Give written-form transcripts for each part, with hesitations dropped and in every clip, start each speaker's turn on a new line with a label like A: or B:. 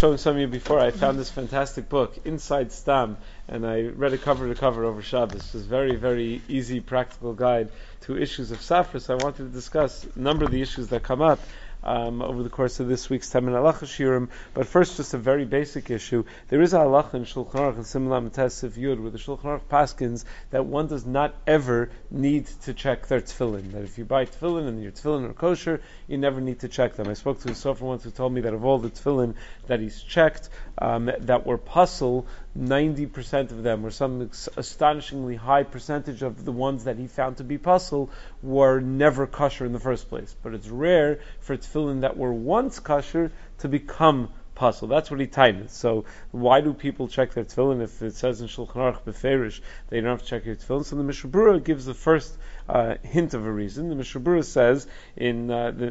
A: showing some of you before, I found this fantastic book, Inside Stam, and I read it cover to cover over Shabbos. It's a very, very easy, practical guide to issues of Safras. I wanted to discuss a number of the issues that come up over the course of this week's Temen Halacha Shiurim. But first, just a very basic issue. There is a halacha in Shulchan Aruch and Simlam Tesif Yud, where the Shulchan Aruch paskins that one does not ever need to check their tefillin. That if you buy tefillin and your tefillin are kosher, you never need to check them. I spoke to a sofer once who told me that of all the tefillin that he's checked, that were puzzle, 90% of them, or some astonishingly high percentage of the ones that he found to be puzzle, were never kosher in the first place. But it's rare for tefillin that were once kosher to become puzzle. That's what he tightened. So why do people check their tefillin if it says in Shulchan Aruch beferish they don't have to check your tefillin? So the Mishnah Berurah gives the first hint of a reason. The Mishnah Berurah says in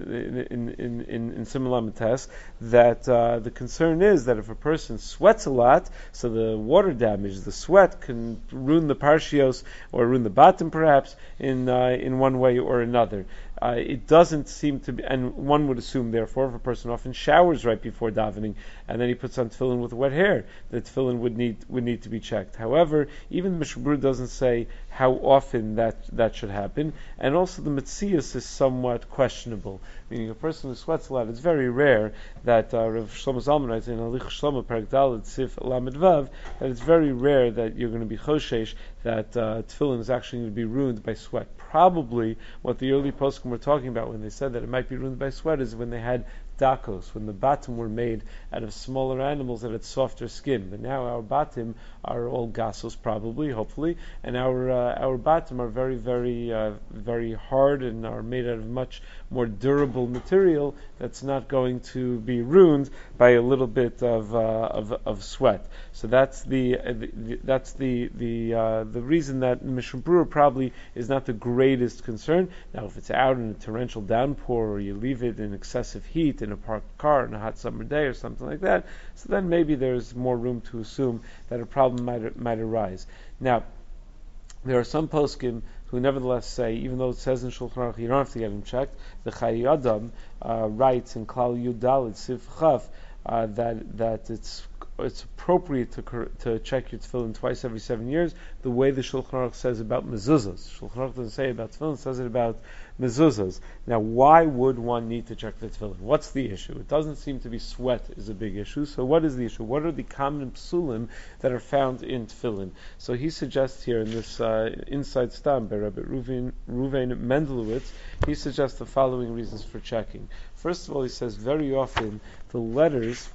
A: Simul Tes that the concern is that if a person sweats a lot, so the water damage, the sweat can ruin the parshios or ruin the batim perhaps in one way or another. It doesn't seem to be, and one would assume, therefore, if a person often showers right before davening and then he puts on tefillin with wet hair, the tefillin would need to be checked. However, even the Mishnah Berurah doesn't say how often that should happen, and also the metzius is somewhat questionable. Meaning, a person who sweats a lot, it's very rare that Rav Shlomo Zalman writes in Alich Shlomo Perek Daled Sif Lamed Vav that it's very rare that you're going to be choshesh that tefillin is actually going to be ruined by sweat. Probably what the early poskim were talking about when they said that it might be ruined by sweat is when they had dakos, when the batim were made out of smaller animals that had softer skin. But now our batim are all gasos, probably, hopefully, and our batim are very, very, very hard and are made out of much more durable material that's not going to be ruined by a little bit of sweat. So that's the reason that Mishnah Berurah probably is not the greatest concern. Now, if it's out in a torrential downpour or you leave it in excessive heat in a parked car on a hot summer day or something like that, so then maybe there's more room to assume that a problem might arise. Now, there are some poskim who nevertheless say, even though it says in Shulchan Aruch you don't have to get them checked, the Chayei Adam writes in Klal Yud Daled Sif Chaf that it's appropriate to check your tefillin twice every 7 years, the way the Shulchan Aruch says about mezuzahs. Shulchan Aruch doesn't say about tefillin, it says it about mezuzahs. Now, why would one need to check the tefillin? What's the issue? It doesn't seem to be sweat is a big issue. So what is the issue? What are the common psulim that are found in tefillin? So he suggests here in this Inside Stam by Rabbi Ruvain Mendelowitz, he suggests the following reasons for checking. First of all, he says very often the letters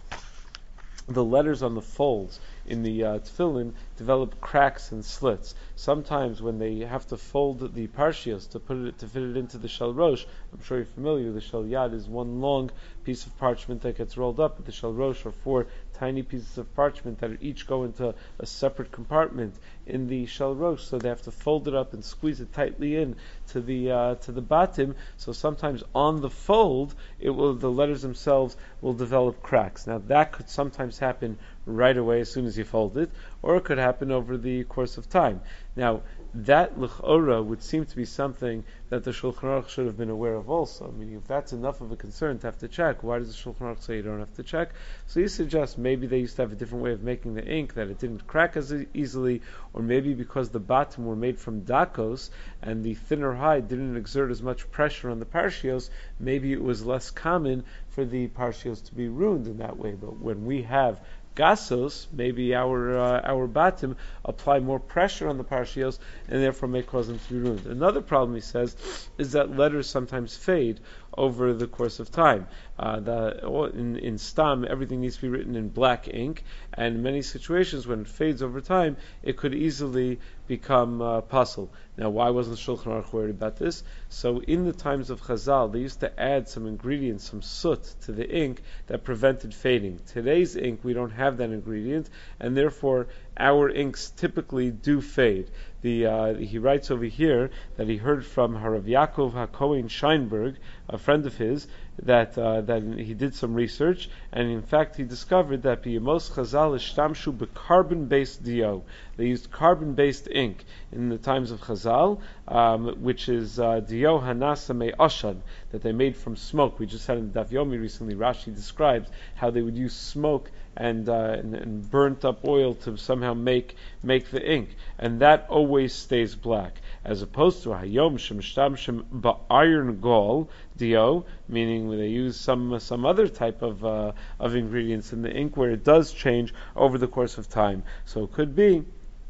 A: on the folds in the tefillin develop cracks and slits. Sometimes when they have to fold the parshios to fit it into the shel rosh, I'm sure you're familiar, the shel yad is one long piece of parchment that gets rolled up, but the shel rosh are 4 tiny pieces of parchment that each go into a separate compartment in the shel rosh, so they have to fold it up and squeeze it tightly in to the batim. So sometimes on the fold, the letters themselves will develop cracks. Now that could sometimes happen right away as soon as you fold it, or it could happen over the course of time. Now, that l'chora would seem to be something that the Shulchan Aruch should have been aware of also. Meaning, if that's enough of a concern to have to check, why does the Shulchan Aruch say you don't have to check? So he suggests maybe they used to have a different way of making the ink, that it didn't crack as easily, or maybe because the batim were made from dakos, and the thinner hide didn't exert as much pressure on the parshios, maybe it was less common for the parshios to be ruined in that way. But when we have gasos, maybe our batim apply more pressure on the parshios and therefore may cause them to be ruined. Another problem, he says, is that letters sometimes fade over the course of time. In Stam, everything needs to be written in black ink, and in many situations, when it fades over time, it could easily become pasul. Now, why wasn't Shulchan Aruch worried about this? So, in the times of Chazal, they used to add some ingredients, some soot, to the ink that prevented fading. Today's ink, we don't have that ingredient, and therefore our inks typically do fade. He writes over here that he heard from Harav Yaakov HaKohen Scheinberg, a friend of his, that he did some research, and in fact he discovered that b'yemos Chazal ishtamshu b'carbon-based dio. They used carbon-based ink in the times of Chazal, which is dio hanasa me'ashan, that they made from smoke. We just had in Daf Yomi recently, Rashi describes how they would use smoke and burnt up oil to somehow make the ink, and that always stays black, as opposed to hayom shemishtamshim ba'ayin gol dio, meaning where they use some other type of ingredients in the ink where it does change over the course of time. So it could be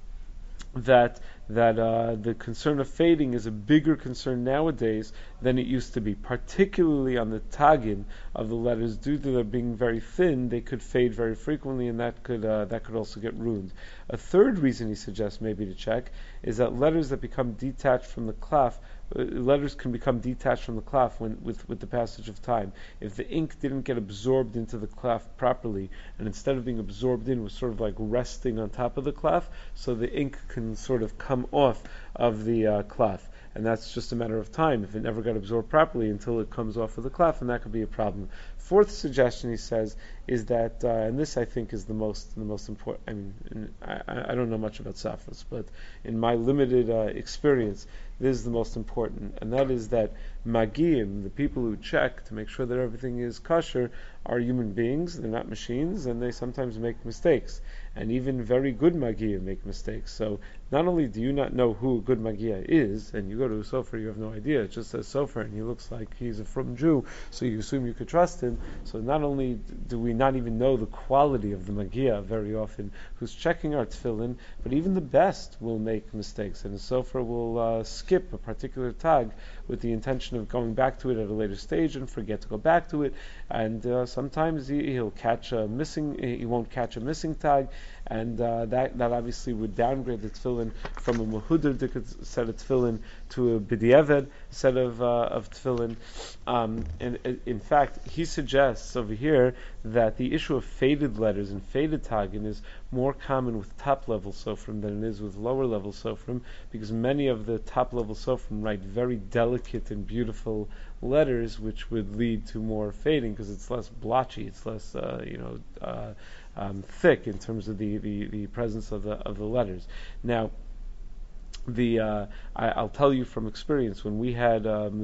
A: that the concern of fading is a bigger concern nowadays than it used to be, particularly on the tagin of the letters. Due to them being very thin, they could fade very frequently, and that could also get ruined. A third reason he suggests maybe to check is that letters that become detached from the clef, letters can become detached from the clef with the passage of time. If the ink didn't get absorbed into the clef properly, and instead of being absorbed in, was sort of like resting on top of the clef, so the ink can sort of come off of the clef. And that's just a matter of time if it never got absorbed properly until it comes off of the clef, and that could be a problem. Fourth suggestion, he says, is that, and this I think is the most important. I mean, I don't know much about safras, but in my limited experience, this is the most important, and that is that magiyim, the people who check to make sure that everything is kosher, are human beings. They're not machines, and they sometimes make mistakes. And even very good magiyim make mistakes. So not only do you not know who a good magiya is, and you go to a sofer, you have no idea. It just says sofer, and he looks like he's a frum Jew, so you assume you could trust him. So not only do we not even know the quality of the magiya very often who's checking our tefillin, but even the best will make mistakes, and a sofer will skip a particular tag with the intention of going back to it at a later stage and forget to go back to it, and sometimes he'll catch a missing. He won't catch a missing tag, and that obviously would downgrade the tefillin from a mehuder set of tefillin to a b'diavad set of tefillin. And in fact, he suggests over here that the issue of faded letters and faded tagin is more common with top-level sofrim than it is with lower-level sofrim, because many of the top-level sofrim write very delicate and beautiful letters, which would lead to more fading because it's less blotchy, it's less thick in terms of the presence of the letters. Now, I'll tell you from experience, when we had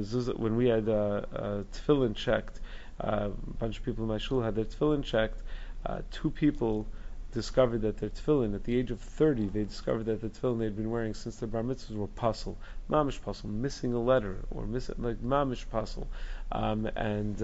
A: tefillin checked, a bunch of people in my shul had their tefillin checked. Two people discovered that their tefillin, at the age of 30, they discovered that the tefillin they'd been wearing since their bar mitzvahs were puzzle, mamish puzzle, missing a letter, or missing like mamish puzzle, and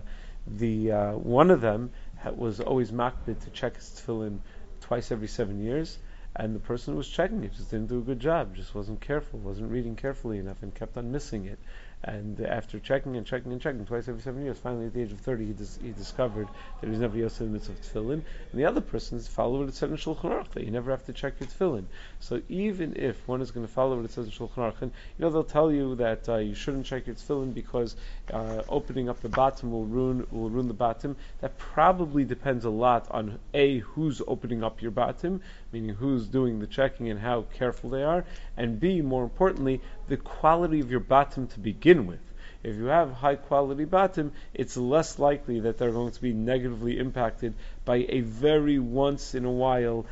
A: one of them was always makbid to check his tefillin twice every 7 years, and the person who was checking it just didn't do a good job, just wasn't careful, wasn't reading carefully enough, and kept on missing it. And after checking twice every 7 years, finally at the age of 30, he discovered that he was never yosef in the mitzvah of tefillin. And the other person followed what it said in Shulchan Aruch, that you never have to check your tefillin. So even if one is going to follow what it says in Shulchan Aruch, and they'll tell you that you shouldn't check your tefillin because opening up the bottom will ruin the bottom. That probably depends a lot on A, who's opening up your bottom, meaning who's doing the checking and how careful they are, and B, more importantly, the quality of your bottom to begin with. If you have high quality bottom, it's less likely that they're going to be negatively impacted by a very once in a while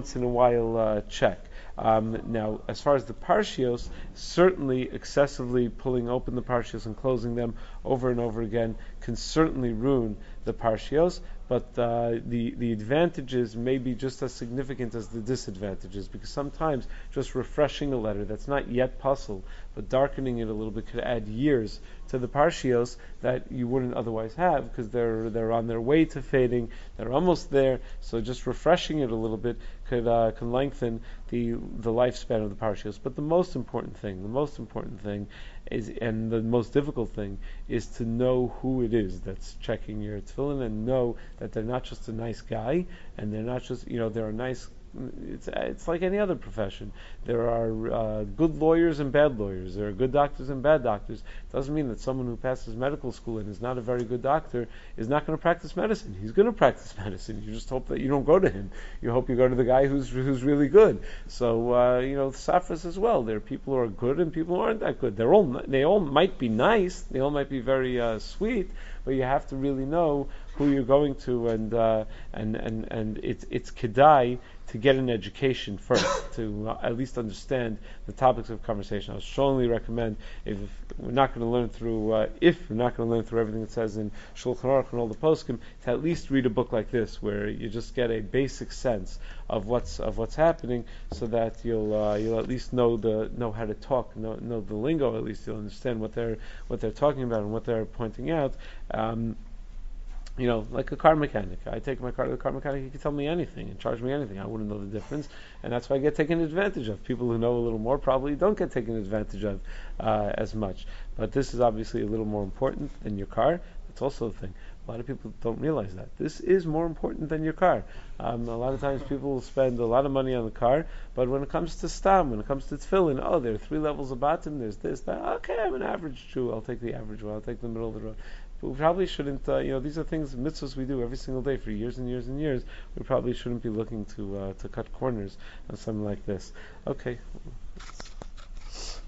A: check. Now, as far as the parshios, certainly excessively pulling open the parshios and closing them over and over again can certainly ruin the parshios, but the advantages may be just as significant as the disadvantages, because sometimes just refreshing a letter that's not yet puzzled, but darkening it a little bit, could add years to the parshios that you wouldn't otherwise have, because they're on their way to fading, they're almost there, so just refreshing it a little bit can lengthen the lifespan of the parshios. But the most important thing is, and the most difficult thing, is to know who it is that's checking your tefillin, and know that they're not just a nice guy, and they're not just, they're a nice. It's like any other profession. There are good lawyers and bad lawyers. There are good doctors and bad doctors. It doesn't mean that someone who passes medical school and is not a very good doctor is not going to practice medicine. He's going to practice medicine. You just hope that you don't go to him. You hope you go to the guy who's really good. So safras as well. There are people who are good and people who aren't that good. They all might be nice. They all might be very sweet. But you have to really know who you're going to, and it's kedai to get an education first, to at least understand the topics of conversation. I would strongly recommend, if we're not going to learn through, if we're not going to learn through everything that says in Shulchan Aruch and all the poskim, to at least read a book like this, where you just get a basic sense of what's happening, so that you'll at least know how to talk, know the lingo. At least you'll understand what they're talking about and what they're pointing out. Like a car mechanic. I take my car to the car mechanic, he can tell me anything and charge me anything. I wouldn't know the difference. And that's why I get taken advantage of. People who know a little more probably don't get taken advantage of as much. But this is obviously a little more important than your car. That's also the thing. A lot of people don't realize that. This is more important than your car. A lot of times people will spend a lot of money on the car, but when it comes to stam, when it comes to tefillin, there are 3 levels of bottom, there's this, that. Okay, I'm an average Jew. I'll take the average one. I'll take the middle of the road. But we probably shouldn't, these are things, mitzvahs we do every single day for years and years and years. We probably shouldn't be looking to cut corners on something like this. Okay.